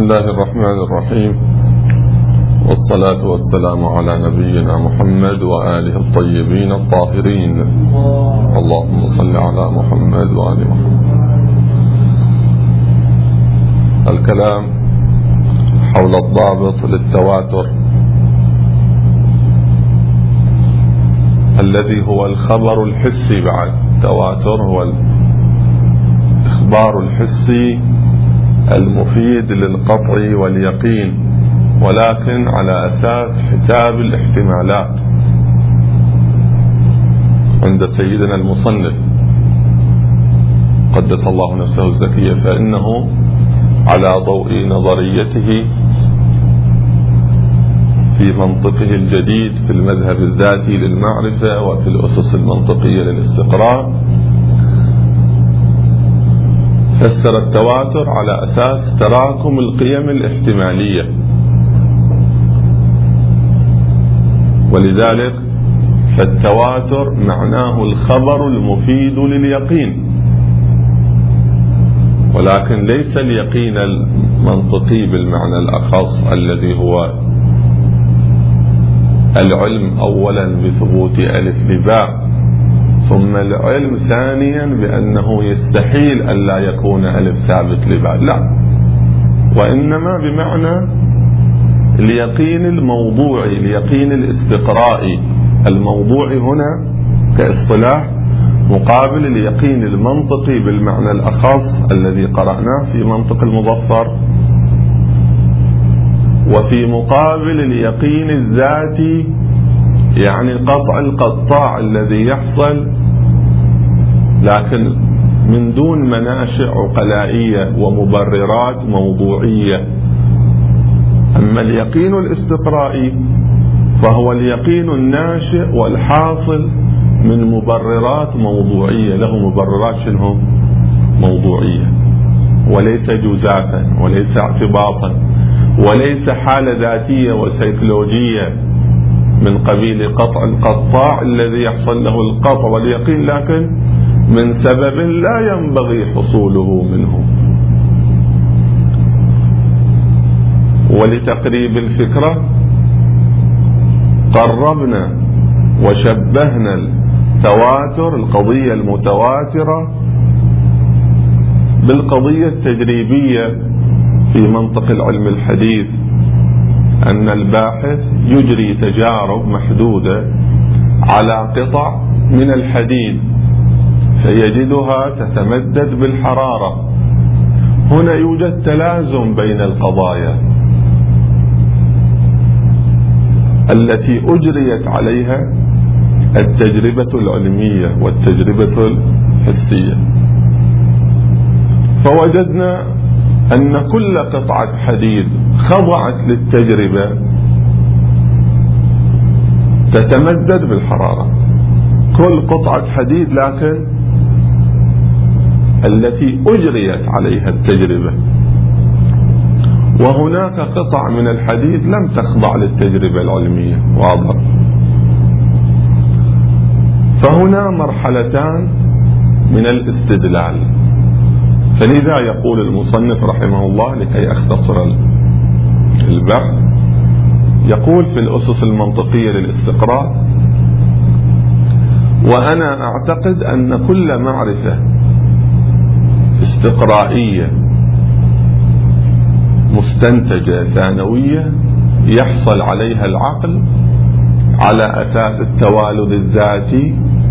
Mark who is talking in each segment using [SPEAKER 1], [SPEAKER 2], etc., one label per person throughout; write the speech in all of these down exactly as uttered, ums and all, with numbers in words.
[SPEAKER 1] الله الرحمن الرحيم، والصلاة والسلام على نبينا محمد وآله الطيبين الطاهرين. اللهم صل على محمد وآل محمد. الكلام حول الضابط للتواتر الذي هو الخبر الحسي. بعد التواتر هو الإخبار الحسي المفيد للقطع واليقين، ولكن على أساس حساب الاحتمالات عند سيدنا المصنف قدس الله نفسه الزكية، فإنه على ضوء نظريته في منطقه الجديد في المذهب الذاتي للمعرفة وفي الأسس المنطقية للاستقراء، فسر التواتر على أساس تراكم القيم الاحتمالية، ولذلك فالتواتر معناه الخبر المفيد لليقين، ولكن ليس اليقين المنطقي بالمعنى الأخص الذي هو العلم أولا بثبوت ألف لباء، ثم العلم ثانيا بأنه يستحيل أن لا يكون ألف ثابت لباء، لا، وإنما بمعنى اليقين الموضوعي، اليقين الاستقرائي. الموضوع هنا كاصطلاح مقابل اليقين المنطقي بالمعنى الأخص الذي قرأناه في منطق المظفر، وفي مقابل اليقين الذاتي يعني قطع القطاع الذي يحصل لكن من دون مناشئ عقلائية ومبررات موضوعية. أما اليقين الاستقرائي فهو اليقين الناشئ والحاصل من مبررات موضوعية، له مبررات شنو موضوعية، وليس جزافا وليس اعتباطا وليس حالة ذاتية وسيكولوجية من قبيل قطع القطاع الذي يحصل له القطع واليقين لكن من سبب لا ينبغي حصوله منه. ولتقريب الفكرة قربنا وشبهنا التواتر، القضية المتواترة، بالقضية التجريبية في منطق العلم الحديث، أن الباحث يجري تجارب محدودة على قطع من الحديد فيجدها تتمدد بالحرارة. هنا يوجد تلازم بين القضايا التي أجريت عليها التجربة العلمية والتجربة الحسية، فوجدنا أن كل قطعة حديد خضعت للتجربة تتمدد بالحرارة، كل قطعة حديد لكن التي أجريت عليها التجربة، وهناك قطع من الحديد لم تخضع للتجربة العلمية. واضح؟ فهنا مرحلتان من الاستدلال. فلذا يقول المصنف رحمه الله لكي أختصر البحث، يقول في الأسس المنطقية للاستقراء: وأنا أعتقد أن كل معرفة استقرائية مستنتجة ثانوية يحصل عليها العقل على أساس التوالد الذاتي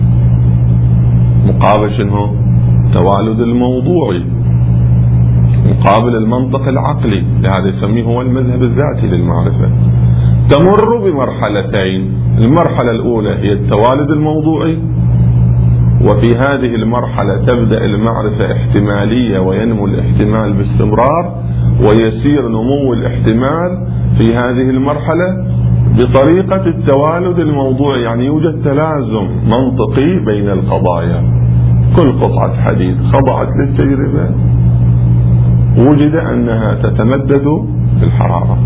[SPEAKER 1] مقابل شنو؟ التوالد الموضوعي مقابل المنطق العقلي، لهذا يسميه هو المذهب الذاتي للمعرفة، تمر بمرحلتين. المرحلة الأولى هي التوالد الموضوعي، وفي هذه المرحلة تبدأ المعرفة احتمالية وينمو الاحتمال باستمرار، ويسير نمو الاحتمال في هذه المرحلة بطريقة التوالد الموضوعي، يعني يوجد تلازم منطقي بين القضايا. كل قطعة حديد خضعت للتجربة وجد أنها تتمدد بالحرارة،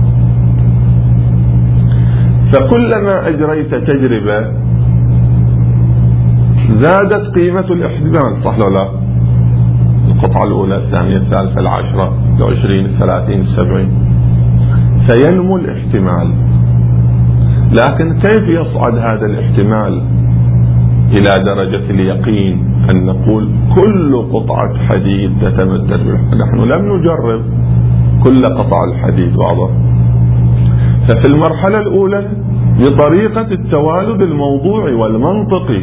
[SPEAKER 1] فكلما أجريت تجربة زادت قيمة الاحتمال، صح ولا لا؟ القطعة الأولى، الثانية، الثالثة، العشرة، العشرين، الثلاثين، السبعين، فينمو الاحتمال. لكن كيف يصعد هذا الاحتمال إلى درجة اليقين أن نقول كل قطعة حديد تتمدد؟ نحن لم نجرب كل قطع الحديد، واضح؟ ففي المرحلة الأولى بطريقة التوالد الموضوعي والمنطقي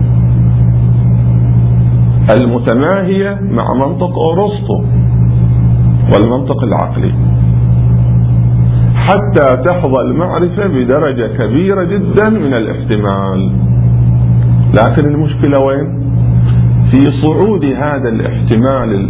[SPEAKER 1] المتماهية مع منطق أرسطو والمنطق العقلي، حتى تحظى المعرفة بدرجة كبيرة جدا من الاحتمال. لكن المشكلة وين؟ في صعود هذا الاحتمال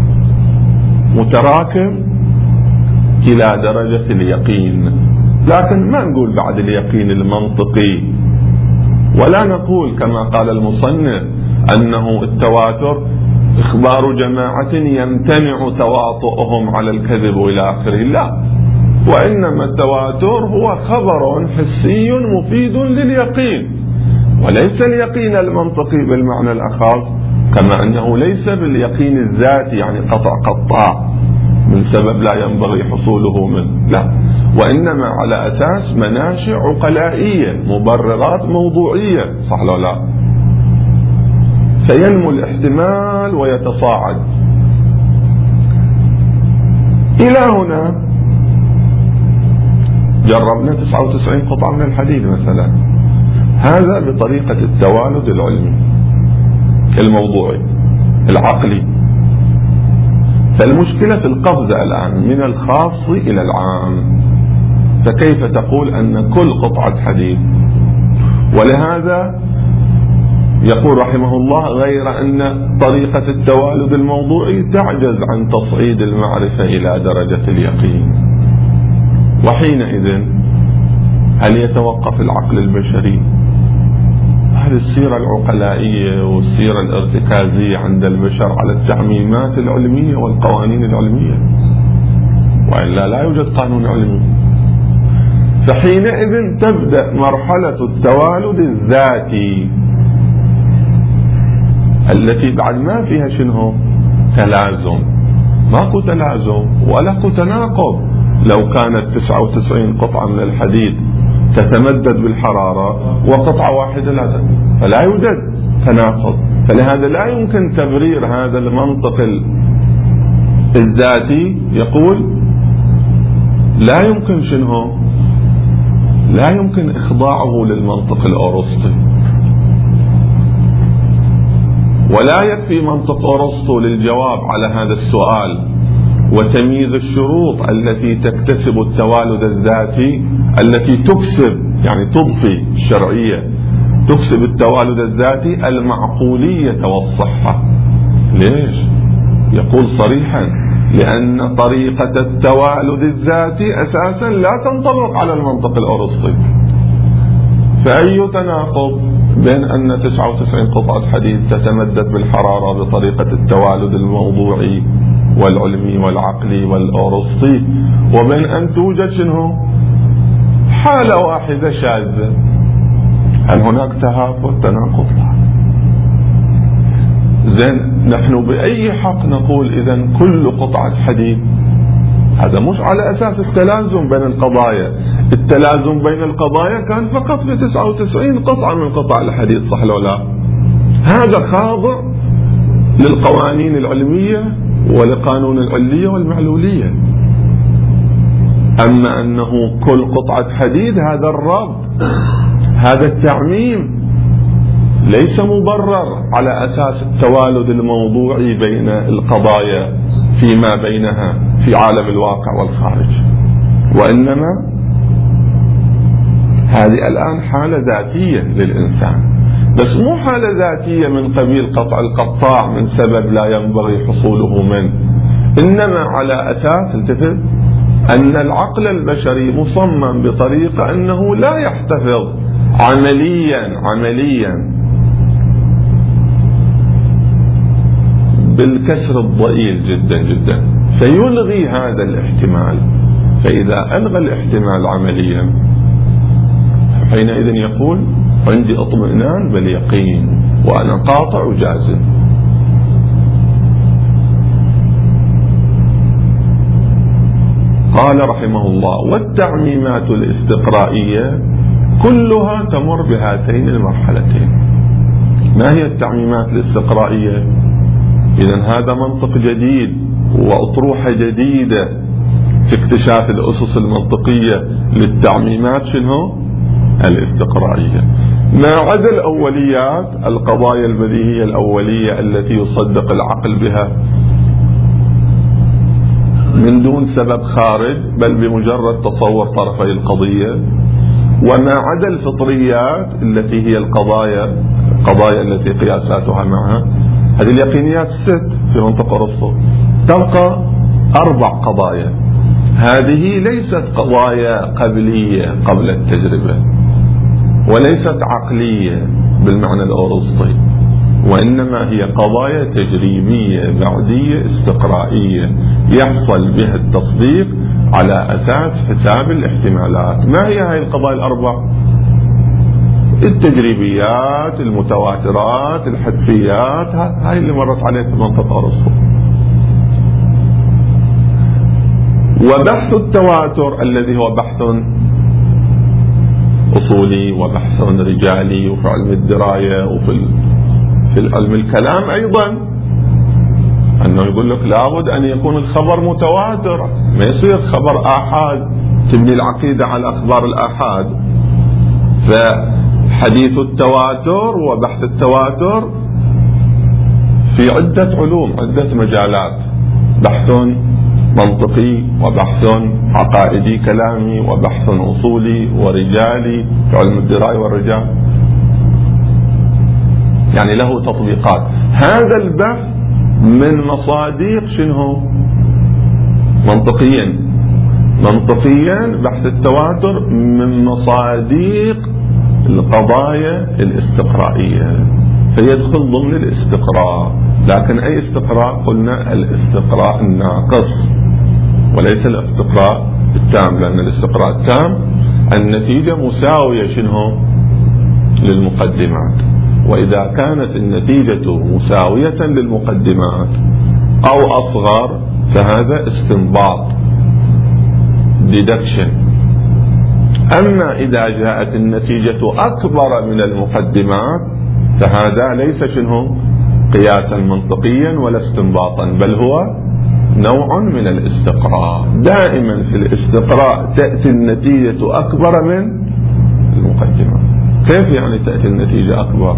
[SPEAKER 1] المتراكم إلى درجة اليقين. لكن ما نقول بعد اليقين المنطقي، ولا نقول كما قال المصنف أنه التواتر إخبار جماعة يمتنع تواطؤهم على الكذب إلى آخره، لا، وإنما التواتر هو خبر حسي مفيد لليقين، وليس اليقين المنطقي بالمعنى الأخص، كما أنه ليس باليقين الذاتي يعني قطع قطاع من سبب لا ينبغي حصوله منه، لا، وإنما على أساس مناشئ عقلائية، مبررات موضوعية، صح ولا لا؟ فينمو الاحتمال ويتصاعد إلى هنا. جربنا تسعة وتسعين قطعة من الحديد مثلا، هذا بطريقة التوالد العلمي الموضوعي العقلي. فالمشكلة في القفز الآن من الخاص إلى العام، فكيف تقول أن كل قطعة حديد؟ ولهذا يقول رحمه الله غير أن طريقة التوالد الموضوعي تعجز عن تصعيد المعرفة إلى درجة اليقين. وحينئذ هل يتوقف العقل البشري؟ هل السيرة العقلائية والسيرة الارتكازية عند البشر على التعميمات العلمية والقوانين العلمية؟ وإلا لا يوجد قانون علمي. فحينئذ تبدأ مرحلة التوالد الذاتي التي بعد ما فيها شنو؟ تلازم. ماكو تلازم ولا تناقض. لو كانت تسعة وتسعين قطعة من الحديد تتمدد بالحرارة وقطعة واحدة لا، فلا يوجد تناقض. فلهذا لا يمكن تبرير هذا المنطق الذاتي. يقول لا يمكن شنو؟ لا يمكن إخضاعه للمنطق الأرسطي، ولا يكفي منطق أرسطو للجواب على هذا السؤال وتمييز الشروط التي تكتسب التوالد الذاتي، التي تكسب يعني تضفي الشرعية، تكسب التوالد الذاتي المعقولية والصحة. ليش؟ يقول صريحا لأن طريقة التوالد الذاتي أساسا لا تنطبق على المنطق الأرسطي. فأي تناقض بين أن تسعة وتسعين قطعة حديد تتمدد بالحرارة بطريقة التوالد الموضوعي والعلمي والعقلي والأرسطي، وبين أن توجد شنو؟ حالة واحدة شاذة؟ هل هناك تهافت تناقض؟ زين، نحن بأي حق نقول إذن كل قطعة حديد؟ هذا مش على أساس التلازم بين القضايا. التلازم بين القضايا كان فقط في تسعة وتسعين قطعة من قطع الحديد، صح ولا لا؟ هذا خاضع للقوانين العلمية ولقانون العلية والمعلولية. أما أنه كل قطعة حديد، هذا الربط، هذا التعميم ليس مبرر على أساس التوالد الموضوعي بين القضايا فيما بينها في عالم الواقع والخارج، وإنما هذه الآن حالة ذاتية للإنسان، بس مو حالة ذاتية من قبيل قطع القطاع من سبب لا ينبغي حصوله منه، إنما على أساس التفت أن العقل البشري مصمم بطريقة أنه لا يحتفظ عمليا عمليا بالكسر الضئيل جدا جدا، فيلغي هذا الاحتمال. فإذا ألغى الاحتمال عمليا حينئذ يقول عندي اطمئنان باليقين وأنا قاطع وجازم. قال رحمه الله: والتعميمات الاستقرائية كلها تمر بهاتين المرحلتين. ما هي التعميمات الاستقرائية؟ إذن هذا منطق جديد وأطروحة جديدة في اكتشاف الأسس المنطقية للتعميمات شنو؟ الاستقرائية. ما عدا الأوليات، القضايا البديهية الأولية التي يصدق العقل بها من دون سبب خارج، بل بمجرد تصور طرفي القضية. وما عدا الفطريات التي هي القضايا القضايا التي قياساتها معها، هذه اليقينيات الست في منطق أرسطو، تبقى أربع قضايا. هذه ليست قضايا قبلية قبل التجربة، وليست عقلية بالمعنى الأرسطي، وإنما هي قضايا تجريبية بعدية استقرائية يحصل بها التصديق على أساس حساب الاحتمالات. ما هي هذه القضايا الأربع؟ التجريبيات، المتواترات، الحدسيات، هاي اللي مرت عليه في منطق أرسطو. وبحث التواتر الذي هو بحث أصولي وبحث رجالي، وفي علم الدراية وفي في علم الكلام أيضا، أنه يقول لك لابد أن يكون الخبر متواتر، ما يصير خبر آحاد تبني العقيدة على أخبار الآحاد. فحديث التواتر وبحث التواتر في عدة علوم، عدة مجالات: بحث منطقي، وبحث عقائدي كلامي، وبحث أصولي ورجالي في علم الدراية والرجال، يعني له تطبيقات. هذا البحث من مصادق شنو؟ منطقيا منطقيا بحث التواتر من مصادق القضايا الاستقرائية، فيدخل ضمن الاستقراء. لكن أي استقراء؟ قلنا الاستقراء الناقص وليس الاستقراء التام، لأن الاستقراء التام النتيجة مساوية شنو؟ للمقدمات. وإذا كانت النتيجة مساوية للمقدمات أو أصغر فهذا استنباط deduction. أما إذا جاءت النتيجة أكبر من المقدمات فهذا ليس شنو؟ قياسا منطقيا ولا استنباطا، بل هو نوع من الاستقراء. دائما في الاستقراء تأتي النتيجة أكبر من المقدمات. كيف يعني تأتي النتيجة أكبر؟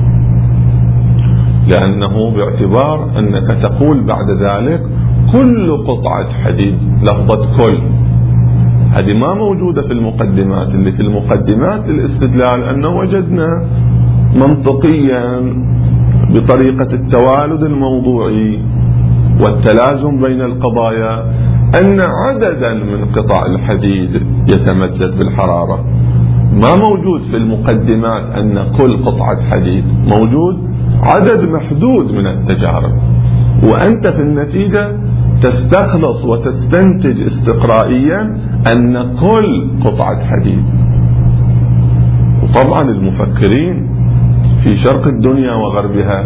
[SPEAKER 1] لأنه باعتبار أنك تقول بعد ذلك كل قطعة حديد، لفظة كل هذه ما موجودة في المقدمات. اللي في المقدمات الاستدلال أنه وجدنا منطقيا بطريقة التوالد الموضوعي والتلازم بين القضايا أن عددا من قطع الحديد يتمدد بالحرارة. ما موجود في المقدمات أن كل قطعة حديد، موجود عدد محدود من التجارب، وأنت في النتيجة تستخلص وتستنتج استقرائيا أن كل قطعة حديد. وطبعا المفكرين في شرق الدنيا وغربها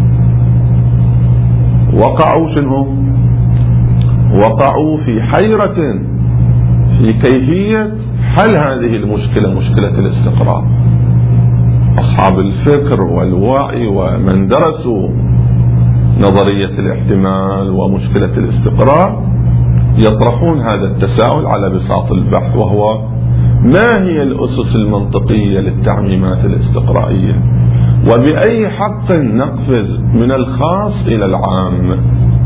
[SPEAKER 1] وقعوا شنو؟ وقعوا في حيرة في كيفية حل هذه المشكلة، مشكلة الاستقراء. أصحاب الفكر والوعي ومن درسوا نظرية الاحتمال ومشكلة الاستقراء يطرحون هذا التساؤل على بساط البحث، وهو: ما هي الأسس المنطقية للتعميمات الاستقرائية؟ وبأي حق نقفز من الخاص إلى العام؟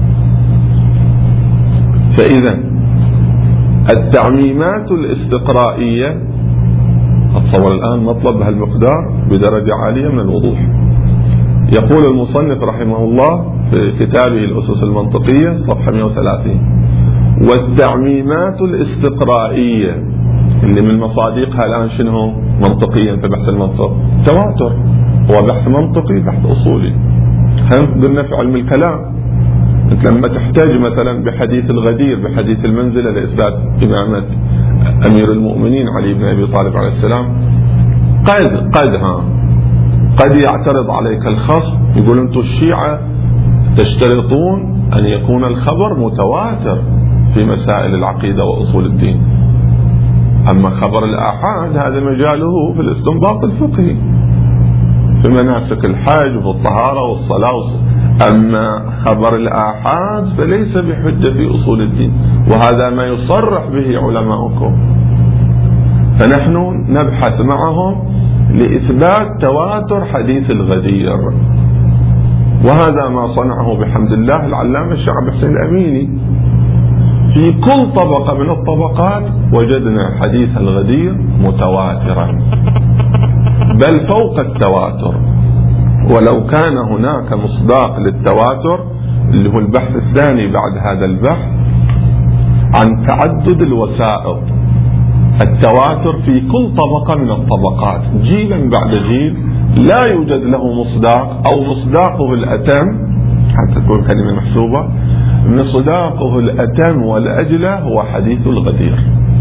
[SPEAKER 1] فإذا التعميمات الاستقرائية أتصور الآن مطلب بهالمقدار بدرجة عالية من الوضوح. يقول المصنف رحمه الله في كتابه الأسس المنطقية صفحة مئة وثلاثين: والتعميمات الاستقرائية اللي من مصادقها الآن شنو؟ منطقيا في بحث المنطق تواتر، هو بحث منطقي بحث أصولي. هم قلنا في علم الكلام أنت لما تحتاج مثلا بحديث الغدير بحديث المنزلة لإثبات إمامة أمير المؤمنين علي بن أبي طالب عليه السلام، قد قد ها قد يعترض عليك الخصم يقول أنتم الشيعة تشترطون أن يكون الخبر متواتر في مسائل العقيدة وأصول الدين. أما خبر الآحاد هذا مجاله في الاستنباط الفقهي في مناسك الحج وفي الطهارة والصلاة. أما خبر الآحاد فليس بحجة في أصول الدين، وهذا ما يصرح به علماؤكم. فنحن نبحث معهم لإثبات تواتر حديث الغدير، وهذا ما صنعه بحمد الله العلامة الشيخ عبد الحسين الأميني. في كل طبقة من الطبقات وجدنا حديث الغدير متواترا، بل فوق التواتر. ولو كان هناك مصداق للتواتر اللي هو البحث الثاني بعد هذا البحث عن تعدد الوسائط، التواتر في كل طبقة من الطبقات جيلا بعد جيل لا يوجد له مصداق، أو مصداقه الأتم حتى تكون كلمة محسوبة، مصداقه الأتم والأجلى هو حديث الغدير.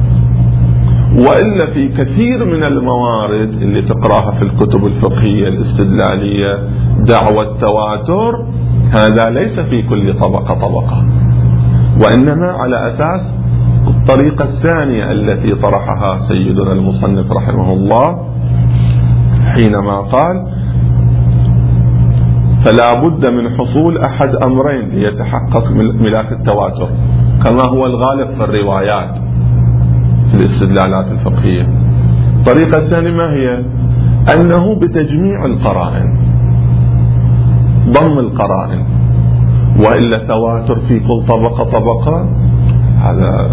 [SPEAKER 1] وإلا في كثير من الموارد اللي تقراها في الكتب الفقهية الاستدلالية دعوى التواتر، هذا ليس في كل طبقة طبقة، وإنما على أساس الطريقة الثانية التي طرحها سيدنا المصنف رحمه الله حينما قال: فلا بد من حصول أحد أمرين ليتحقق ملاك التواتر، كما هو الغالب في الروايات في الاستدلالات الفقهية. الطريقة الثانية ما هي؟ أنه بتجميع القرائن، ضم القرائن، وإلا التواتر في كل طبقة طبقة هذا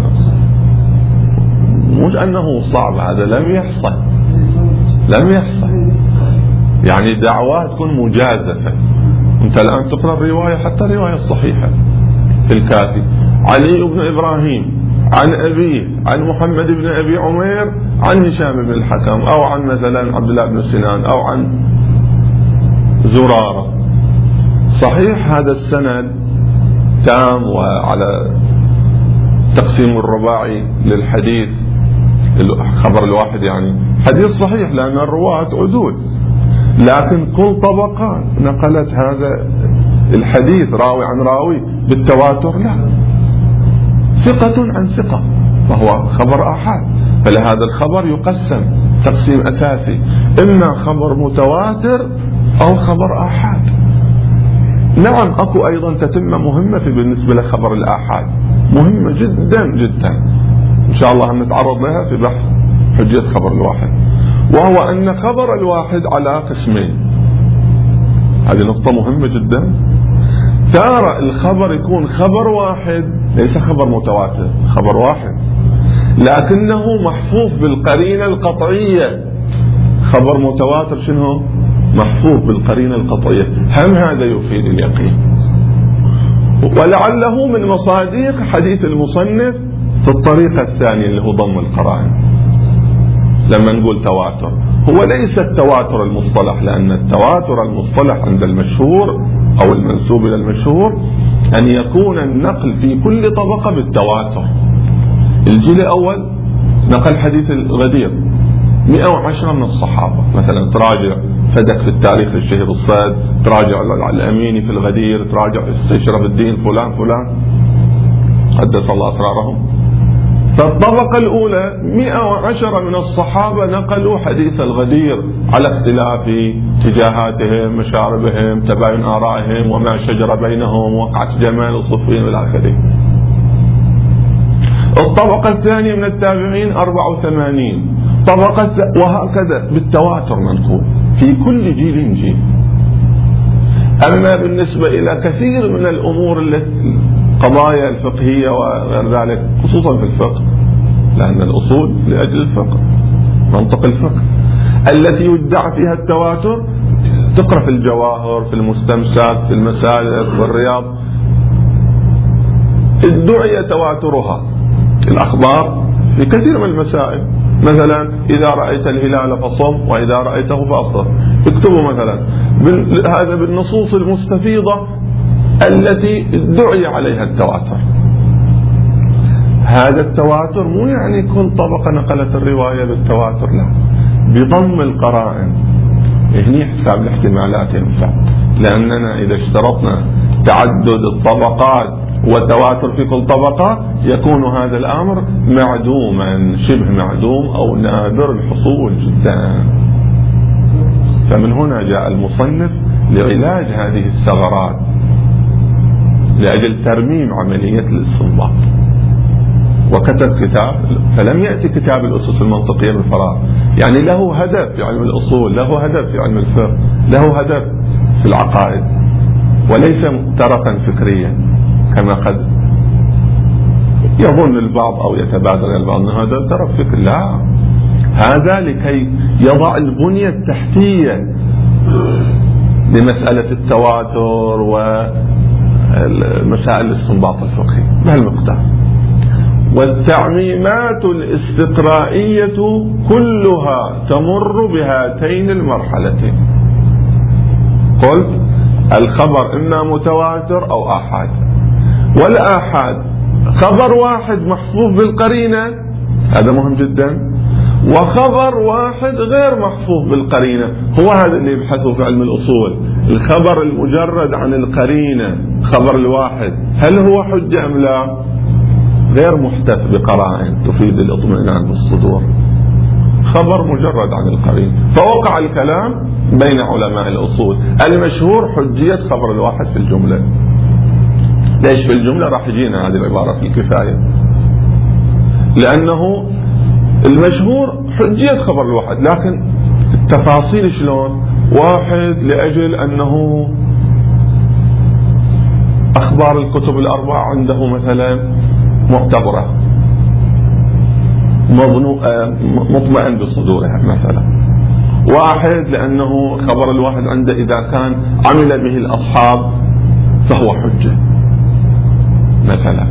[SPEAKER 1] مش أنه صعب، هذا لم يحصل لم يحصل يعني دعوات تكون مجازفة. أنت الآن تقرأ الرواية، حتى الرواية الصحيحة في الكافي: علي بن إبراهيم عن أبيه عن محمد بن أبي عمير عن هشام بن الحكم، أو عن مثلا عبد الله بن سنان، أو عن زرارة. صحيح هذا السند تام وعلى تقسيم الرباعي للحديث، الخبر الواحد يعني حديث صحيح لأن الرواة عدول، لكن كل طبقة نقلت هذا الحديث راوي عن راوي بالتواتر لا، ثقة عن ثقة، فهو خبر آحاد. فلهذا الخبر يقسم تقسيم أساسي: إما خبر متواتر أو خبر آحاد. نعم أكو أيضا تتمة مهمة في بالنسبة لخبر الآحاد، مهمة جدا جدا إن شاء الله نتعرض لها في بحث حجية خبر الواحد، وهو أن خبر الواحد على قسمين. هذه نقطة مهمة جدا. ترى الخبر يكون خبر واحد، ليس خبر متواتر، خبر واحد لكنه محفوظ بالقرينة القطعية. خبر متواتر شنو؟ محفوظ بالقرينة القطعية، هم هذا يفيد اليقين. ولعله من مصادق حديث المصنف في الطريقة الثانية اللي هو ضم القرائن. لما نقول تواتر هو ليس التواتر المصطلح، لأن التواتر المصطلح عند المشهور أو المنسوب إلى المشهور أن يكون النقل في كل طبقة بالتواتر. الجيل الأول نقل حديث الغدير مئة وعشرة من الصحابة، مثلا تراجع فدك في التاريخ للشهير الصاد، تراجع الأميني في الغدير، تراجع شرف الدين فلان فلان قدس الله أسرارهم. فالطبقة الأولى مئة وعشرة من الصحابة نقلوا حديث الغدير على اختلاف اتجاهاتهم، مشاربهم، تباين آرائهم، وما شجر بينهم، وقعة جمال الصفين والآخرين. الطبقة الثانية من التابعين أربعة وثمانين طبقة، وهكذا بالتواتر منقول في كل جيل جيل. أما بالنسبة إلى كثير من الأمور القضايا الفقهية وغير ذلك، خصوصا في الفقه، لأن الأصول لأجل الفقه، منطق الفقه التي يدعى فيها التواتر، تقرأ في الجواهر، في المستمسك، في المسالك، في الرياض، ادعي تواترها الأخبار في كثير من المسائل. مثلا إذا رأيت الهلال فصم، وإذا رأيته فأفطر. اكتبوا مثلا هذا بالنصوص المستفيضة التي ادعي عليها التواتر. هذا التواتر مو يعني كل طبقة نقلت الرواية بالتواتر، لا، بضم القرائن. هني حساب الاحتمالات ينفع، لأننا إذا اشترطنا تعدد الطبقات والتواتر في كل طبقة، يكون هذا الأمر معدوما، شبه معدوم أو نادر الحصول جدا. فمن هنا جاء المصنف لعلاج هذه الثغرات، لأجل ترميم عملية الاستنباط، وكتب كتاب. فلم يأتي كتاب الأسس المنطقية بالفراغ، يعني له هدف في علم الأصول، له هدف في علم الفقه، له هدف في العقائد، وليس ترفا فكريا كما قد يظن البعض أو يتبادر البعض أن هذا ترف فكري. لا، هذا لكي يضع البنية التحتية لمسألة التواتر ومسائل الاستنباط الفقهي بهالمقدار. والتعميمات الاستقرائية كلها تمر بهاتين المرحلتين. قلت الخبر إما متواتر أو آحاد، والآحاد خبر واحد محفوظ بالقرينة، هذا مهم جدا، وخبر واحد غير محفوظ بالقرينة. هو هذا اللي يبحثوا في علم الأصول، الخبر المجرد عن القرينة، خبر الواحد هل هو حجة أم لا؟ غير محتف بقرائن تفيد الاطمئنان بالصدور، خبر مجرد عن القرينة. فوقع الكلام بين علماء الأصول. المشهور حجية خبر الواحد في الجملة. ليش في الجملة؟ راح يجينا هذه العبارة في الكفاية، لأنه المشهور حجية خبر الواحد، لكن التفاصيل شلون؟ واحد لأجل أنه أخبار الكتب الأربعة عنده مثلا معتبرة، مطمئن بصدورها مثلا. واحد لأنه خبر الواحد عنده إذا كان عمل به الأصحاب فهو حجة مثلا.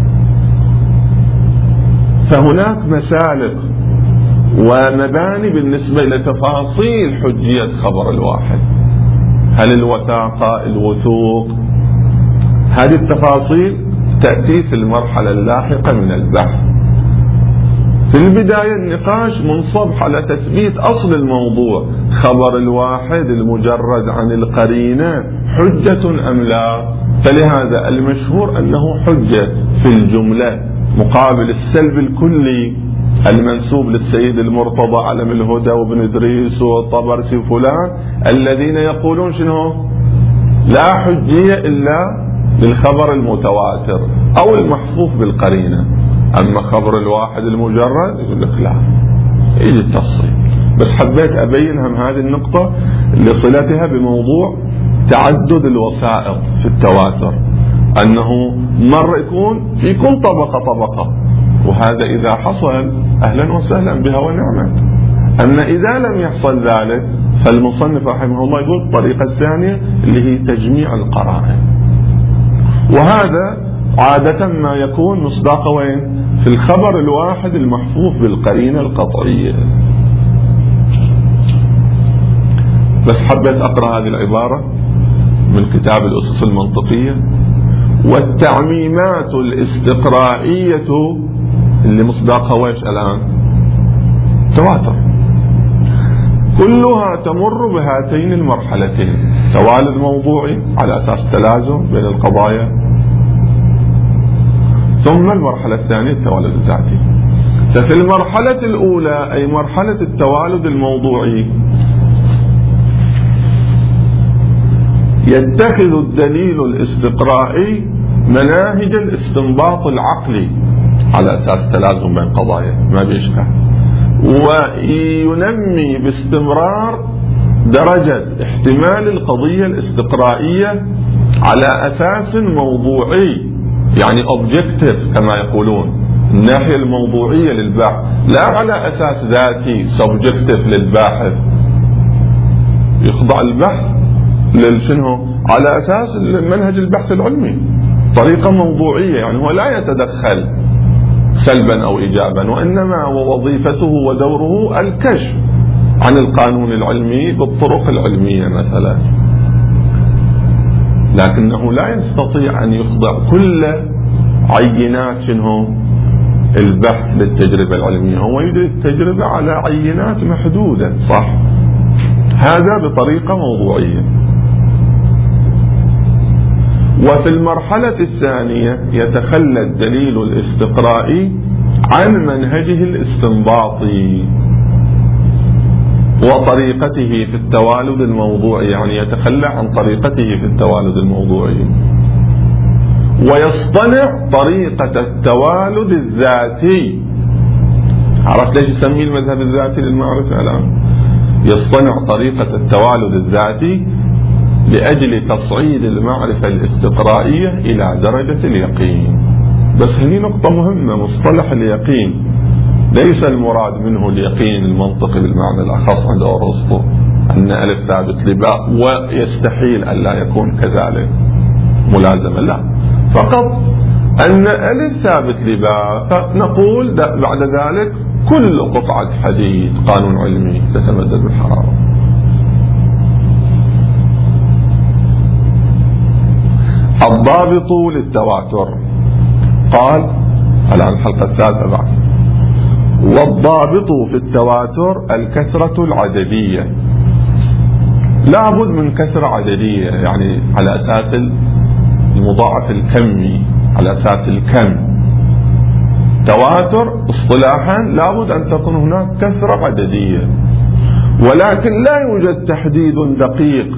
[SPEAKER 1] فهناك مسالك ومباني بالنسبة إلى تفاصيل حجية خبر الواحد. هل الوثاقة، الوثوق، هذه التفاصيل تأتي في المرحلة اللاحقة من البحث. في البداية النقاش منصب على تثبيت أصل الموضوع، خبر الواحد المجرد عن القرينة حجة أم لا. فلهذا المشهور أنه حجة في الجملة، مقابل السلب الكلي المنسوب للسيد المرتضى علم الهدى وابن إدريس والطبرسي وفلان، الذين يقولون شنو؟ لا حجية إلا للخبر المتواتر أو المحفوظ بالقرينة. أما خبر الواحد المجرد يقول لك لا، يجي التفصيل. بس حبيت أبين هم هذه النقطة لصلتها بموضوع تعدد الوسائط في التواتر، أنه مرة يكون في كل طبقة طبقة، وهذا إذا حصل أهلا وسهلا بها ونعمة. أما إذا لم يحصل ذلك فالمصنف رحمه الله يقول الطريقة الثانية اللي هي تجميع القرائن، وهذا عادة ما يكون مصداقه وين؟ في الخبر الواحد المحفوظ بالقرينة القطعية. بس حبيت أقرأ هذه العبارة من كتاب الأسس المنطقية. والتعميمات الاستقرائية اللي مصداقها ويش الآن؟ تواتر، كلها تمر بهاتين المرحلتين: توالد موضوعي على أساس تلازم بين القضايا، ثم المرحلة الثانية التوالد الذاتي. ففي المرحلة الأولى أي مرحلة التوالد الموضوعي يتخذ الدليل الاستقرائي مناهج الاستنباط العقلي على أساس تلازم بين قضايا ما بيشبه، وينمي باستمرار درجة احتمال القضية الاستقرائية على أساس موضوعي، يعني objective كما يقولون، الناحية الموضوعية للبحث، لا على أساس ذاتي subjective للباحث. يخضع البحث للشنو؟ على أساس منهج البحث العلمي، طريقة موضوعية، يعني هو لا يتدخل سلبا أو إيجابا، وإنما وظيفته ودوره الكشف عن القانون العلمي بالطرق العلمية مثلا. لكنه لا يستطيع أن يخضع كل عينات شنو البحث للتجربة العلمية، هو يدري التجربة على عينات محدودة، صح؟ هذا بطريقة موضوعية. وفي المرحلة الثانية يتخلى الدليل الاستقرائي عن منهجه الاستنباطي وطريقته في التوالد الموضوعي، يعني يتخلى عن طريقته في التوالد الموضوعي ويصطنع طريقة التوالد الذاتي. عرفت ليش يسميه المذهب الذاتي للمعرفة الآن؟ يصطنع طريقة التوالد الذاتي لأجل تصعيد المعرفة الاستقرائية إلى درجة اليقين. بس هني نقطة مهمة، مصطلح اليقين ليس المراد منه اليقين المنطقي بالمعنى الأخص عند أرسطو أن ألف ثابت لباء ويستحيل أن لا يكون كذلك ملازمة، لا، فقط أن ألف ثابت لباء، فنقول بعد ذلك كل قطعة حديد قانون علمي تتمدد بالحرارة. الضابط للتواتر قال الآن الحلقة الثالثة بعد: والضابط في التواتر الكثرة العددية. لابد من كثرة عددية، يعني على أساس المضاعف الكمي، على أساس الكم. تواتر اصطلاحا لابد أن تكون هناك كثرة عددية، ولكن لا يوجد تحديد دقيق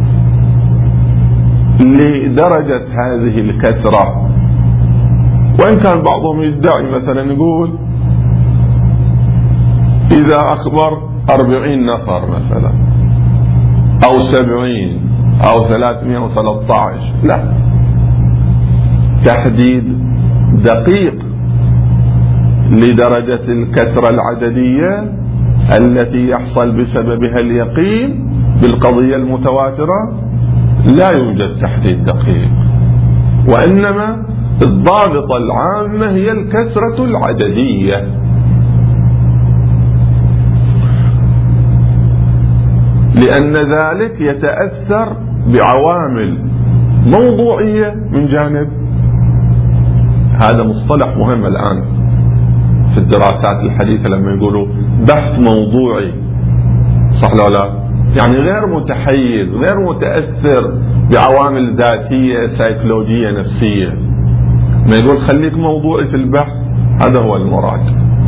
[SPEAKER 1] لدرجة هذه الكثرة. وإن كان بعضهم يدعي مثلا يقول إذا أخبر أربعين نفر مثلا أو سبعين أو ثلاثمائة وثلاثة عشر، لا، تحديد دقيق لدرجة الكثرة العددية التي يحصل بسببها اليقين بالقضية المتواترة لا يوجد تحديد دقيق، وإنما الضابطة العامة هي الكثرة العددية. لأن ذلك يتأثر بعوامل موضوعية من جانب. هذا مصطلح مهم الآن في الدراسات الحديثة لما يقولوا بحث موضوعي، صح لا لا؟ يعني غير متحيز، غير متأثر بعوامل ذاتية سيكولوجية نفسية. ما يقول خليك موضوعي في البحث، هذا هو المراد،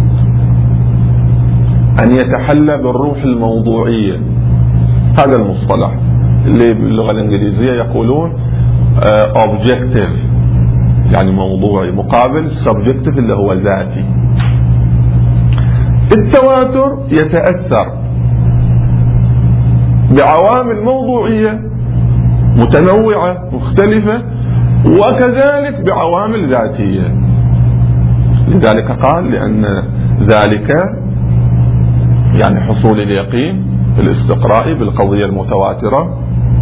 [SPEAKER 1] أن يتحلى بالروح الموضوعية. هذا المصطلح اللي باللغة الإنجليزية يقولون objective، يعني موضوعي، مقابل subjective اللي هو ذاتي. التواتر يتأثر بعوامل موضوعية متنوعة مختلفة، وكذلك بعوامل ذاتية. لذلك قال لأن ذلك يعني حصول اليقين الاستقرائي بالقضية المتواترة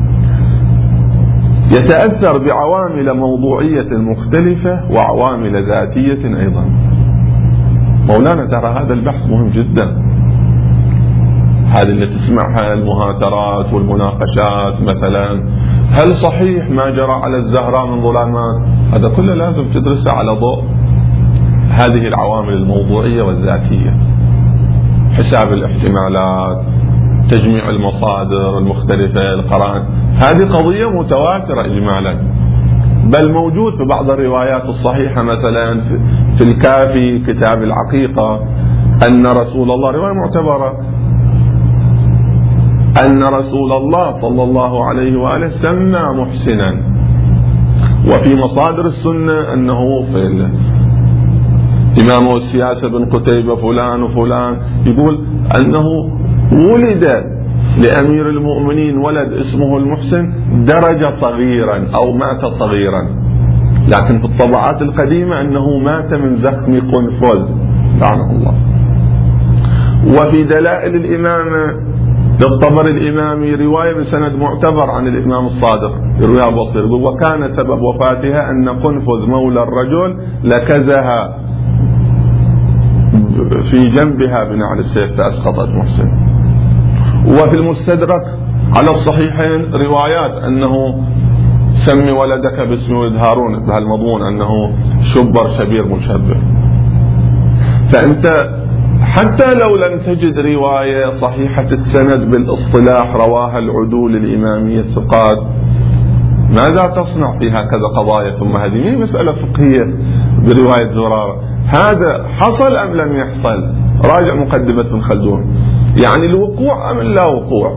[SPEAKER 1] يتأثر بعوامل موضوعية مختلفة وعوامل ذاتية أيضا. مولانا ترى هذا البحث مهم جدا، هذه اللي تسمعها المهاترات والمناقشات مثلا، هل صحيح ما جرى على الزهراء من ظلامات؟ هذا كله لازم تدرسه على ضوء هذه العوامل الموضوعية والذاتية، حساب الاحتمالات، تجميع المصادر المختلفة، القرائن. هذه قضية متواترة إجمالا، بل موجود في بعض الروايات الصحيحة مثلا في الكافي كتاب العقيقة أن رسول الله، رواية معتبرة، أن رسول الله صلى الله عليه وآله سمى محسنا. وفي مصادر السنة أنه في إمام السياسة بن قتيبة فلان وفلان يقول أنه ولد لأمير المؤمنين ولد اسمه المحسن درج صغيرا أو مات صغيرا، لكن في الطبعات القديمة أنه مات من زخم قنفذ لعنه الله. وفي دلائل الإمامة للطبري الإمامي رواية بسند معتبر عن الإمام الصادق يرويها بصير، وكان سبب وفاتها أن قنفذ مولى الرجل لكزها في جنبها بنعل السيف فأسقطت محسن. وفي المستدرك على الصحيحين روايات أنه سمي ولدك باسم ولد هارون بهالمضمون أنه شبر شبير مشبر. فأنت حتى لو لم تجد رواية صحيحة السند بالاصطلاح رواها العدول الإمامية الثقات، ماذا تصنع في هكذا قضايا؟ ثم هذه مسألة فقهية برواية زرارة، هذا حصل أم لم يحصل؟ راجع مقدمة ابن خلدون، يعني الوقوع أم لا وقوع؟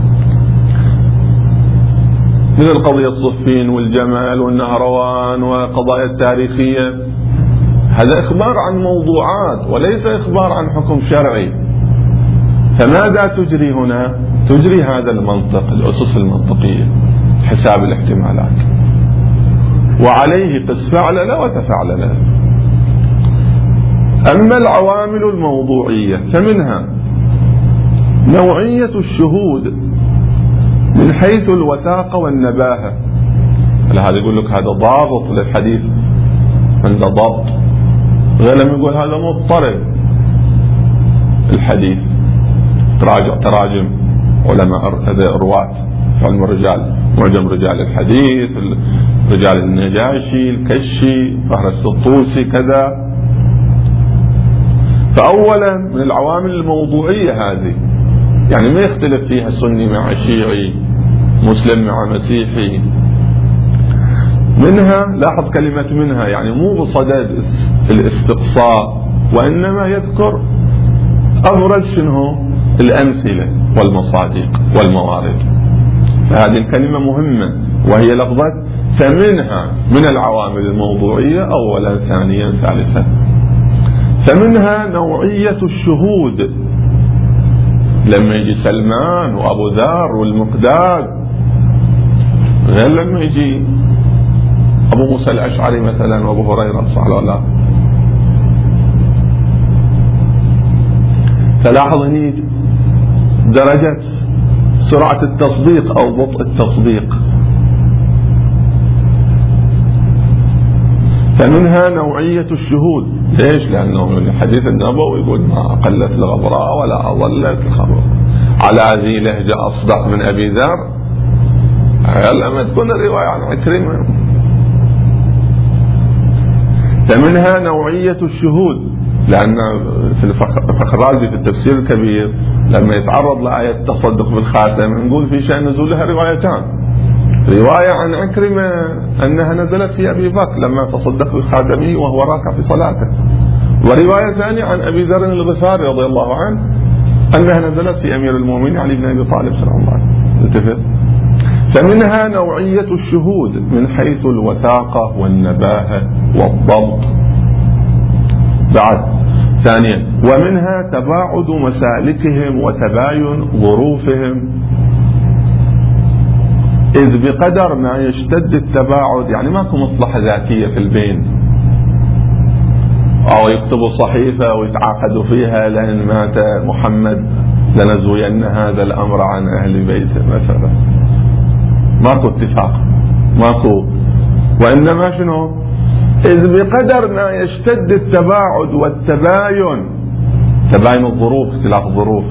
[SPEAKER 1] من القضية صفين والجمال والنهروان وقضايا التاريخية، هذا إخبار عن موضوعات وليس إخبار عن حكم شرعي. فماذا تجري هنا؟ تجري هذا المنطق، الأسس المنطقية، حساب الاحتمالات، وعليه قس فعلل وتفعلل. أما العوامل الموضوعية فمنها نوعية الشهود من حيث الوثاقة والنباهة. هذا يقول لك هذا ضابط للحديث، عنده ضبط، غير لما يقول هذا مضطرب. الحديث تراجع تراجم علماء رواة علم الرجال، معجم رجال الحديث، رجال النجاشي، الكشي، فهرس الطوسي، كذا. فأولا من العوامل الموضوعية هذه، يعني ما يختلف فيها سني مع شيعي، مسلم مع مسيحي. منها، لاحظ كلمة منها، يعني مو بصدد الاستقصاء، وإنما يذكر أبرز شنو الأمثلة والمصادق والموارد. فهذه الكلمة مهمة، وهي لفظة فمنها من العوامل الموضوعية أولا، ثانيا، ثالثا. فمنها نوعية الشهود، لما يجي سلمان وأبو ذر والمقداد غير لما يجي أبو موسى الأشعري مثلا وأبو هريرة، صح ولا لا؟ فلاحظ هني درجة سرعة التصديق أو بطء التصديق. فمنها نوعية الشهود. ليش؟ لأنه الحديث النبوي يقول ما قلت الغبراء ولا أضلت الخبر، على ذي لهجة أصدق من أبي ذر. لما تكون الرواية عن عكرمة. فمنها نوعية الشهود، لأن في الفخرازي في التفسير الكبير لما يتعرض لآية التصدق بالخاتم نقول في شأن نزولها روايتان، رواية عن عكرمة أنها نزلت في أبي بكر لما تصدق بالخاتمي وهو راكع في صلاته، ورواية ثانية عن أبي ذر الغفاري رضي الله عنه أنها نزلت في أمير المؤمنين علي بن أبي طالب سلام الله عليه. فمنها نوعية الشهود من حيث الوثاقة والنباهة والضبط. بعد ثانيا، ومنها تباعد مسالكهم وتباين ظروفهم، إذ بقدر ما يشتد التباعد، يعني ماكو مصلحة ذاتية في البين، أو يكتبوا صحيفة ويتعاقدوا فيها لأن مات محمد لنزوين هذا الأمر عن أهل بيته مثلا، ماكو اتفاق، ماكو. وإنما شنو؟ إذ بقدر ما يشتد التباعد والتباين، تباين الظروف، اختلاف الظروف،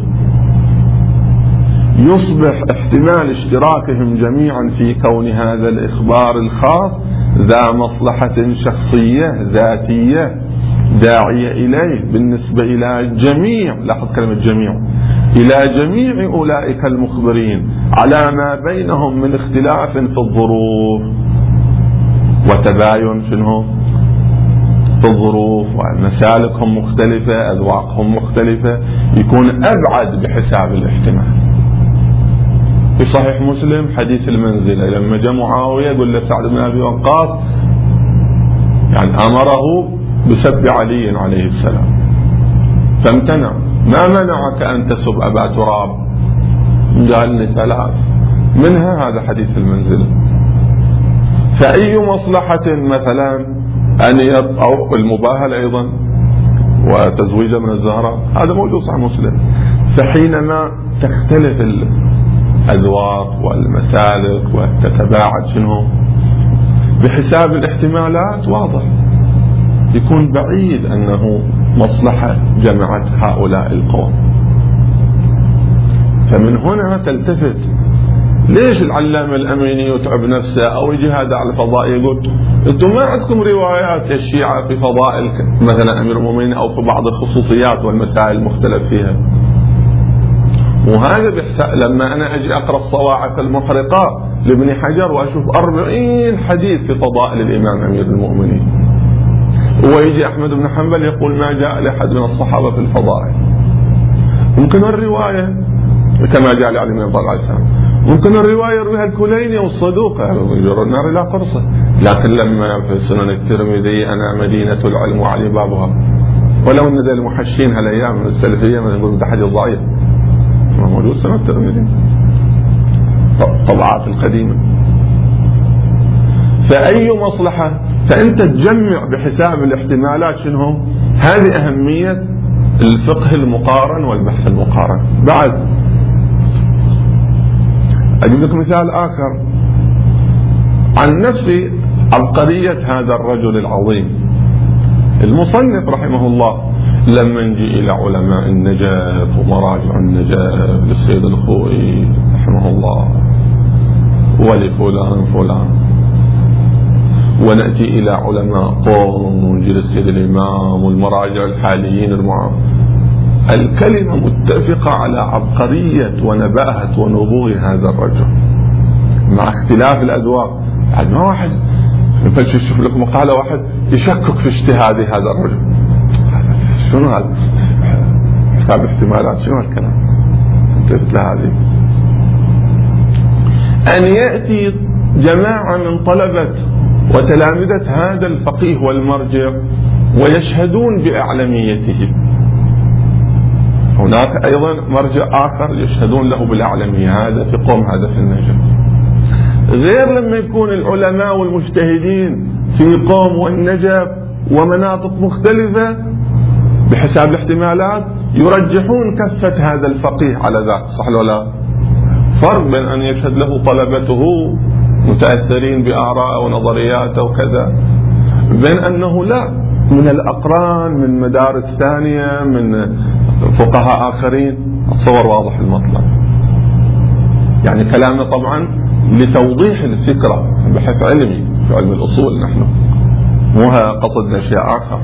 [SPEAKER 1] يصبح احتمال اشتراكهم جميعا في كون هذا الإخبار الخاص ذا مصلحة شخصية ذاتية داعية إليه بالنسبة إلى جميع، لاحظ كلمة جميع، إلى جميع أولئك المخبرين على ما بينهم من اختلاف في الظروف وتباين شنو في الظروف، ومسالكهم مختلفة، أذواقهم مختلفة، يكون أبعد بحساب الاحتمال. في صحيح مسلم حديث المنزلة لما جاء معاوية يقول لسعد بن أبي وقاص، يعني أمره بسب علي عليه السلام فامتنع، ما منعك أن تسب أبا تراب؟ قال لي ثلاث، منها هذا حديث المنزلة. فأي مصلحة مثلا أن أو المباهلة أيضا وتزويج من الزهراء، هذا موجود صحيح مسلم. فحينما تختلف الأذواق والمسالك وتتباعد شنو بحساب الاحتمالات، واضح يكون بعيد أنه مصلحة جمعت هؤلاء القوم. فمن هنا تلتفت، ليش العلامة الأميني يتعب نفسه أو يجي هذا على الفضاء يقول أنتم ما عندكم روايات الشيعة في فضائل مثلا أمير المؤمنين أو في بعض الخصوصيات والمسائل المختلف فيها؟ وهذا بحساب لما أنا أجي أقرأ الصواعق المحرقة لابن حجر وأشوف أربعين حديث في فضائل الإمام أمير المؤمنين، ويجي أحمد بن حنبل يقول ما جاء لأحد من الصحابة في الفضائل. ممكن الرواية كما جاء لعلي بن أبي طالب، ممكن الرواية يرويها الكليني والصدوق يجر النار إلى قرصه، لكن لما في سنن الترمذي أنا مدينة العلم وعلي بابها، ولو أن ذا المحشين هالأيام السلفية من يقول ده حديث ضعيف ما موجود سنن الترمذي طبعات القديمة. فأي مصلحة فأنت تجمع بحساب الاحتمالات شنو؟ هذه أهمية الفقه المقارن والبحث المقارن. بعد أجيب لك مثال آخر عن نفس عبقرية هذا الرجل العظيم المصنف رحمه الله. لما نجي إلى علماء النجف ومراجع النجف للسيد الخوئي رحمه الله ولفلان فلان، ونأتي إلى علماء قوم ونجي للسيد الإمام والمراجع الحاليين المعاصرين، الكلمة متفقة على عبقرية ونباهة ونبوغ هذا الرجل مع اختلاف الأذواق. يعني ما واحد يشوف لك مقالة واحد يشكك في اجتهاد هذا الرجل، شنو هذا حساب احتمالات، شنو الكلام انتبهت لهذه. أن يأتي جماعة من طلبة وتلامذة هذا الفقيه والمرجع ويشهدون بأعلميته، هناك أيضا مرجع آخر يشهدون له بالأعلمية، هذا في قوم هذا في النجف، غير لما يكون العلماء والمجتهدين في قوم والنجف ومناطق مختلفة بحساب الاحتمالات يرجحون كفة هذا الفقيه على ذاك، صح ولا لا؟ فرق بين أن يشهد له طلبته متأثرين بآراء ونظرياته وكذا، بين أنه لا من الأقران من مدارس ثانية من فقهاء آخرين. الصور واضح المطلب. يعني كلامنا طبعا لتوضيح الفكرة، بحث علمي في علم الأصول نحن، مو قصدنا شيء آخر.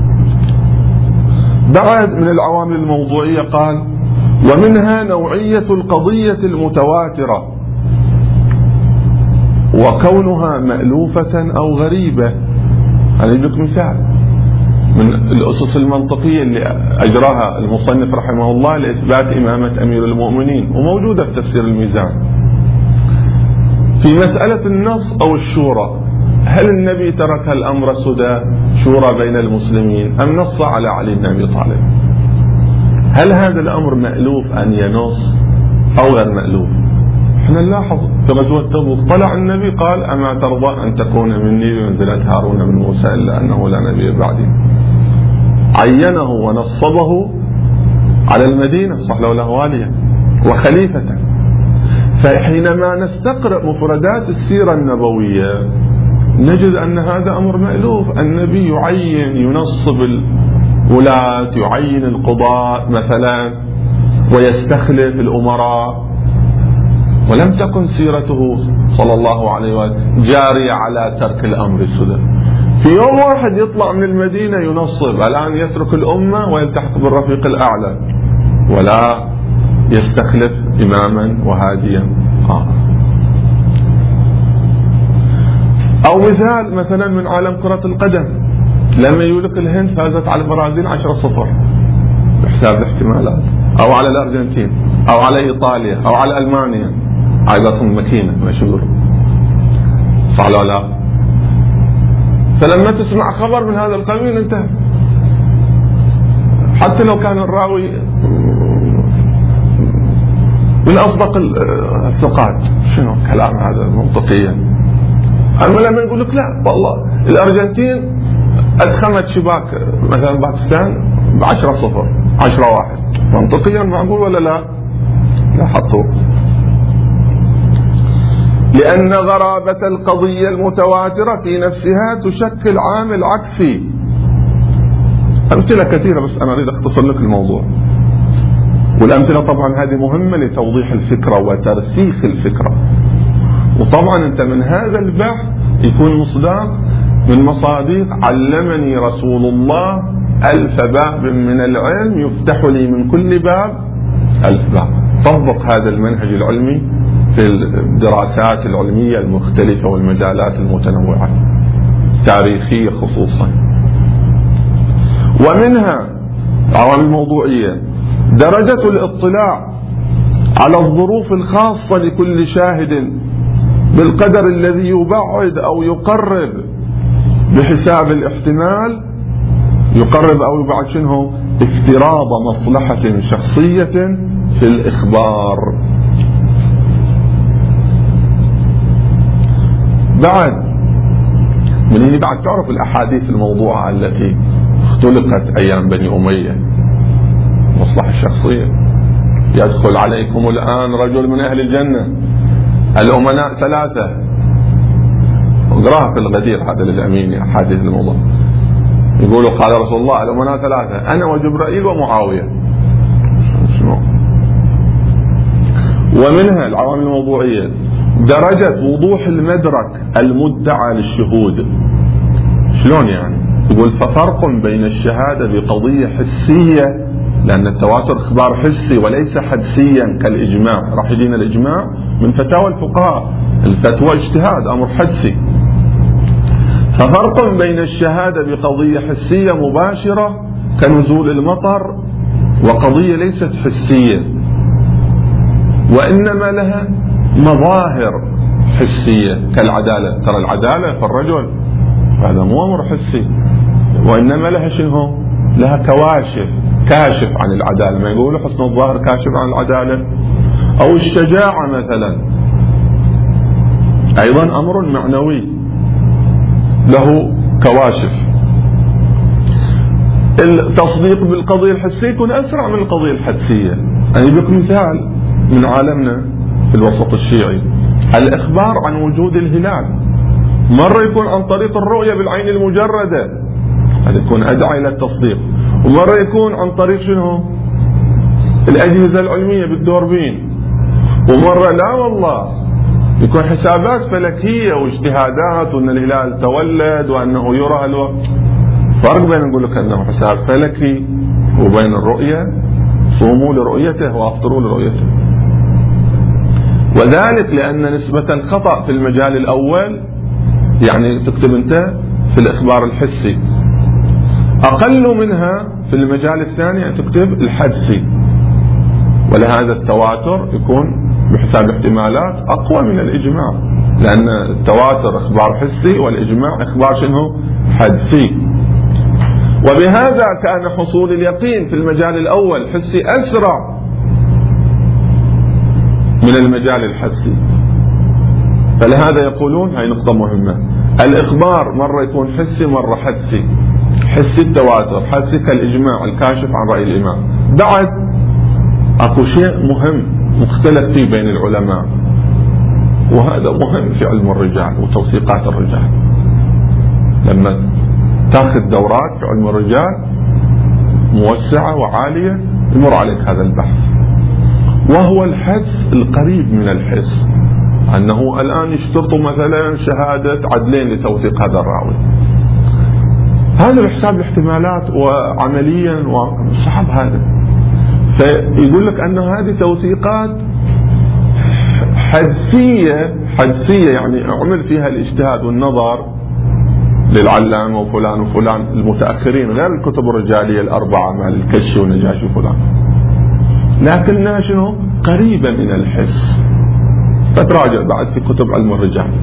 [SPEAKER 1] بعد من العوامل الموضوعية قال ومنها نوعية القضية المتواترة وكونها مألوفة أو غريبة. أنا أجيب لك مثال من الأسس المنطقية اللي أجراها المصنف رحمه الله لإثبات إمامة أمير المؤمنين، وموجودة في تفسير الميزان، في مسألة النص أو الشورى. هل النبي ترك الأمر سدى شورى بين المسلمين أم نص على علي بن أبي طالب؟ هل هذا الأمر مألوف أن ينص أو غير مألوف؟ احنا نلاحظ في غزوة تبوك طلع النبي قال أما ترضى أن تكون مني بمنزلة هارون من موسى إلا أنه لا نبي بعدي، عينه ونصبه على المدينة صح له له واليا وخليفة. فحينما نستقرأ مفردات السيرة النبوية نجد أن هذا أمر مألوف، النبي يعين ينصب الولاة يعين القضاء مثلا ويستخلف الأمراء، ولم تكن سيرته صلى الله عليه وسلم جارية على ترك الأمر السدى. في يوم واحد يطلع من المدينة ينصب، الآن يترك الأمة ويلتحق بالرفيق الأعلى ولا يستخلف إماما وهاديا. آه. أو مثال مثلا من عالم كرة القدم، لما يقولك الهند فازت على البرازيل عشرة صفر بحساب الاحتمالات، أو على الأرجنتين أو على إيطاليا أو على ألمانيا، عايزتهم مكينة مشهور صح ولا لا؟ فلما تسمع خبر من هذا القبيل انتهى، حتى لو كان الراوي من أصدق الثقات، شنو كلام هذا منطقيا؟ أما لما يقول لك لا والله الأرجنتين أدخمت شباك مثلا باكستان بعشرة صفر عشرة واحد، منطقيا معقول ولا لا؟ لا حطوه. لأن غرابة القضية المتواترة في نفسها تشكل عامل عكسي. أمثلة كثيرة بس أنا أريد أختصر لك الموضوع، والأمثلة طبعا هذه مهمة لتوضيح الفكرة وترسيخ الفكرة. وطبعا أنت من هذا البحث يكون مصداق من مصادق علمني رسول الله ألف باب من العلم يفتح لي من كل باب ألف باب. طبق هذا المنهج العلمي في الدراسات العلمية المختلفة والمجالات المتنوعة تاريخية خصوصا. ومنها عوامل موضوعية درجة الاطلاع على الظروف الخاصة لكل شاهد بالقدر الذي يبعد أو يقرب بحساب الاحتمال، يقرب أو يبعد شنو؟ افتراض مصلحة شخصية في الإخبار. بعد من هنا بعد تعرف الأحاديث الموضوعة التي اختلقت أيام بني أمية، مصلحة الشخصية. يدخل عليكم الآن رجل من أهل الجنة، الأمناء ثلاثة، اقراها في الغدير هذا للأمين أحاديث الموضوع. يقولوا قال رسول الله الأمناء ثلاثة، أنا وجبرائيل ومعاوية. شنو؟ ومنها العوامل الموضوعية درجة وضوح المدرك المدعى للشهود. شلون يعني؟ يقول ففرق بين الشهادة بقضية حسية، لأن التواتر إخبار حسي وليس حدسيا كالإجماع. راح يجينا الإجماع من فتاوى الفقهاء، الفتوى اجتهاد أمر حدسي. ففرق بين الشهادة بقضية حسية مباشرة كنزول المطر وقضية ليست حسية وإنما لها مظاهر حسية كالعدالة. ترى العدالة في الرجل هذا مو أمر حسي، وإنما لها شنو؟ لها كواشف، كاشف عن العدالة. ما يقولوا حسن الظاهر كاشف عن العدالة. أو الشجاعة مثلا أيضا أمر معنوي له كواشف. التصديق بالقضية الحسية يكون أسرع من القضية الحدسية. أنا بك مثال من عالمنا في الوسط الشيعي، الإخبار عن وجود الهلال مرة يكون عن طريق الرؤية بالعين المجردة، هذا يكون أدعى إلى التصديق. ومرة يكون عن طريق شنو؟ الأجهزة العلمية بالدوربين. ومرة لا والله يكون حسابات فلكية واجتهادات وأن الهلال تولد وأنه يرى الوقت. فرق بين نقول لك أنه حساب فلكي وبين الرؤية، صوموا لرؤيته وافطروا لرؤيته. وذلك لأن نسبة الخطأ في المجال الأول، يعني تكتب أنت في الإخبار الحسي، أقل منها في المجال الثاني تكتب الحدسي. ولهذا التواتر يكون بحساب احتمالات أقوى من الإجماع، لأن التواتر إخبار حسي والإجماع إخبار شنو؟ حدسي. وبهذا كان حصول اليقين في المجال الأول حسي أسرع من المجال الحدسي. فلهذا يقولون هاي نقطة مهمة، الإخبار مرة يكون حسي مرة حدسي. حسي التواتر، حدسي كالإجماع الكاشف عن رأي الإمام. بعد أكو شيء مهم مختلف فيه بين العلماء، وهذا مهم في علم الرجال وتوثيقات الرجال. لما تاخذ دورات في علم الرجال موسعة وعالية يمر عليك هذا البحث، وهو الحدس القريب من الحس. أنه الآن يشترطوا مثلا شهادة عدلين لتوثيق هذا الراوي، هذا بحساب الاحتمالات وعمليا وصعب هذا. فيقول لك أن هذه توثيقات حدسية، حدسية يعني عمل فيها الاجتهاد والنظر للعلامة وفلان وفلان المتأخرين، غير الكتب الرجالية الأربعة مال الكشي والنجاشي وفلان، لكنها شنو؟ قريبة من الحس. فتراجع بعد في كتب علم الرجال.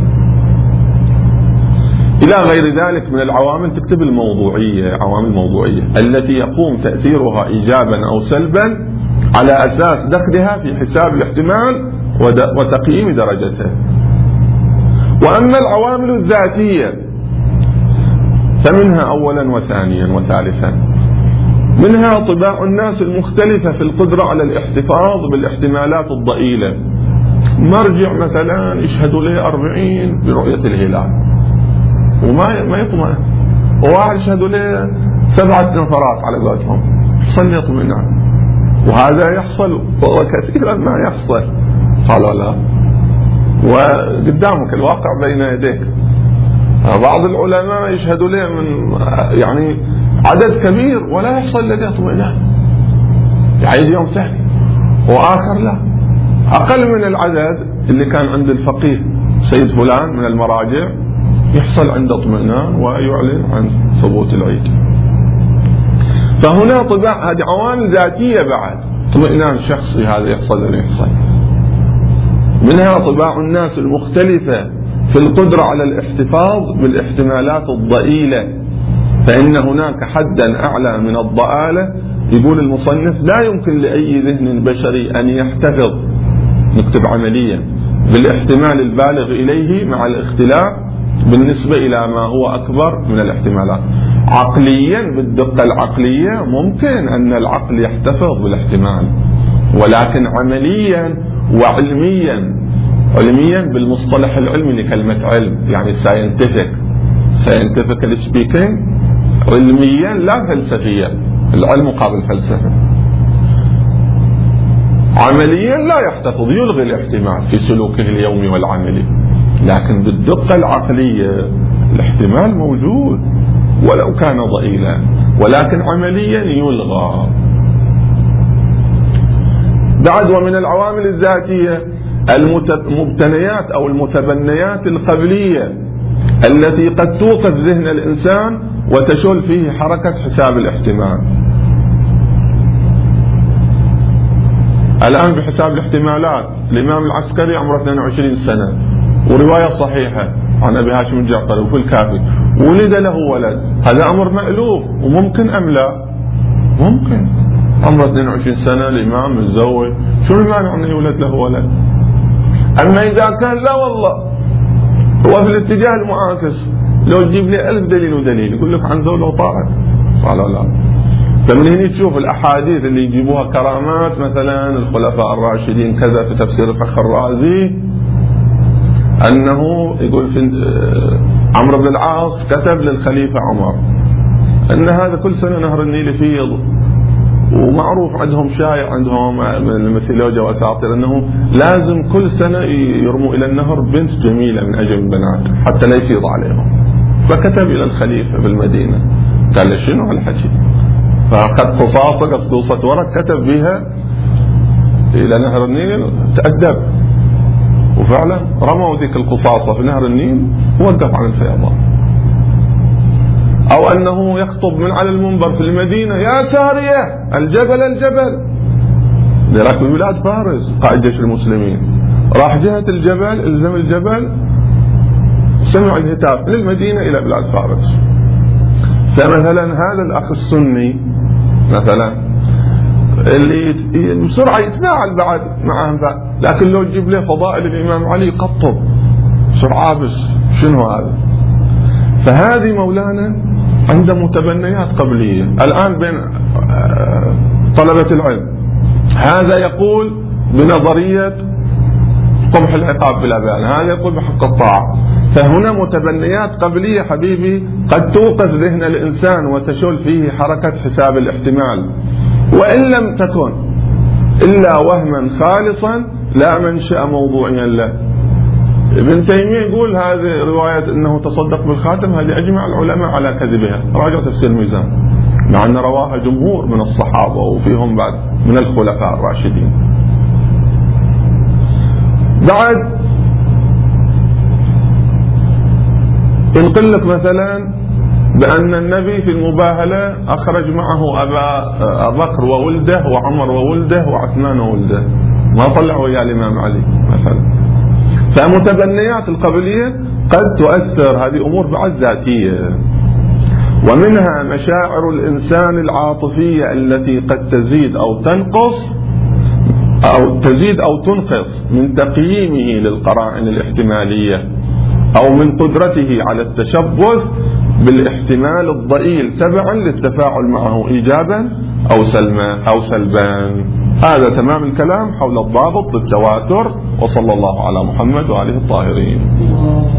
[SPEAKER 1] إلى غير ذلك من العوامل تكتب الموضوعية، عوامل موضوعية التي يقوم تأثيرها إيجابا أو سلبا على أساس دخلها في حساب الاحتمال وتقييم درجته. وأما العوامل الذاتية فمنها أولا وثانيا وثالثا، منها طباع الناس المختلفة في القدرة على الاحتفاظ بالاحتمالات الضئيلة. مرجع مثلا يشهدوا له أربعين برؤية الهلال وما ما يطمئن، وواحد يشهدوا له سبعة نفرات على قولتهم، يحصل يطمئنان. وهذا يحصل وكثيرا ما يحصل، قالوا لا، وقدامك الواقع بين يديك. بعض العلماء يشهدوا له من يعني عدد كبير ولا يحصل له اطمئنان، يعيد يوم ثاني، وآخر لا. أقل من العدد اللي كان عند الفقيه سيد فلان من المراجع يحصل عنده اطمئنان ويعلن عن ثبوت العيد. فهنا طباع هذه عوامل ذاتية بعد، اطمئنان شخصي هذا يحصل ولا يحصل. منها طباع الناس المختلفة في القدرة على الاحتفاظ بالاحتمالات الضئيلة، فإن هناك حدا أعلى من الضآلة. يقول المصنف لا يمكن لأي ذهن بشري أن يحتفظ، نكتب عمليا، بالاحتمال البالغ إليه مع الاختلاف بالنسبة إلى ما هو أكبر من الاحتمالات. عقليا بالدقة العقلية ممكن أن العقل يحتفظ بالاحتمال، ولكن عمليا وعلميا، علميا بالمصطلح العلمي لكلمة علم يعني scientific scientifically speaking، علميا لا فلسفيا، العلم مقابل فلسفة. عمليا لا يحتفظ، يلغي الاحتمال في سلوكه اليومي والعملي، لكن بالدقة العقلية الاحتمال موجود ولو كان ضئيلا، ولكن عمليا يلغى. بعد ومن العوامل الذاتية المبتنيات أو المتبنيات القبلية التي قد توقف ذهن الإنسان وتشل فيه حركة حساب الاحتمال. الآن بحساب الاحتمالات الإمام العسكري عمره اثنين وعشرين سنة، ورواية صحيحة عن أبي هاشم الجعفري وفي الكافي ولد له ولد، هذا أمر مألوف وممكن أم لا؟ ممكن. عمره اثنين وعشرين سنة الإمام متزوج، شو المانع أنه يولد له ولد؟ أما إذا كان لا والله هو في الاتجاه المعاكس، لو تجيب لي ألف دليل ودليل يقول لك عن ذولا وطاعت، قال لا. فمن هنا تشوف الأحاديث اللي يجيبوها كرامات، مثلا الخلفاء الراشدين كذا في تفسير الفخر الرازي، أنه يقول في عمرو بن العاص كتب للخليفة عمر أن هذا كل سنة نهر النيل يفيض، ومعروف عندهم شايع عندهم من الميثولوجيا واساطير انه لازم كل سنه يرموا الى النهر بنت جميله من اجل البنات حتى لا يفيض عليهم. فكتب الى الخليفه بالمدينه، قال له شنو هالحكي؟ فاخذ قصاصه قصقوصه ورق كتب بها الى نهر النيل تأدب، وفعلا رموا ذيك القصاصه في نهر النيل ووقف عن الفيضان. أو أنه يخطب من على المنبر في المدينة يا سارية الجبل الجبل، لراك ببلاد فارس قائد جيش المسلمين، راح جهة الجبل الزم الجبل، سمع الهتاف للمدينة إلى بلاد فارس. فمثلا هذا الأخ السني مثلا اللي بسرعة يتفاعل بعد معهم، لكن لو تجيب له فضائل الإمام علي قطب بسرعة، بس شنو هذا؟ فهذه مولانا عنده متبنيات قبلية. الآن بين طلبة العلم هذا يقول بنظرية قبح العقاب بلا بيان، هذا يقول بحق الطاعة. فهنا متبنيات قبلية حبيبي قد توقف ذهن الإنسان وتشل فيه حركة حساب الاحتمال، وإن لم تكن إلا وهما خالصا لا منشأ موضوعيا له. ابن تيمية يقول هذه رواية أنه تصدق بالخاتم هذه أجمع العلماء على كذبها، راجع تفسير الميزان، مع أن رواها جمهور من الصحابة وفيهم بعد من الخلفاء الراشدين. بعد ينقل لك مثلا بأن النبي في المباهلة أخرج معه أبا بكر وولده وعمر وولده وعثمان وولده، ما طلع ويا الإمام علي مثلا. فمتبنيات القبلية قد تؤثر، هذه أمور بعد ذاتية. ومنها مشاعر الإنسان العاطفية التي قد تزيد أو تنقص أو تزيد أو تنقص من تقييمه للقرائن الاحتمالية أو من قدرته على التشبث بالاحتمال الضئيل تبعا للتفاعل معه إيجابا أو سلما أو سلبان. هذا تمام الكلام حول الضابط للتواتر، وصلى الله على محمد وآله الطاهرين.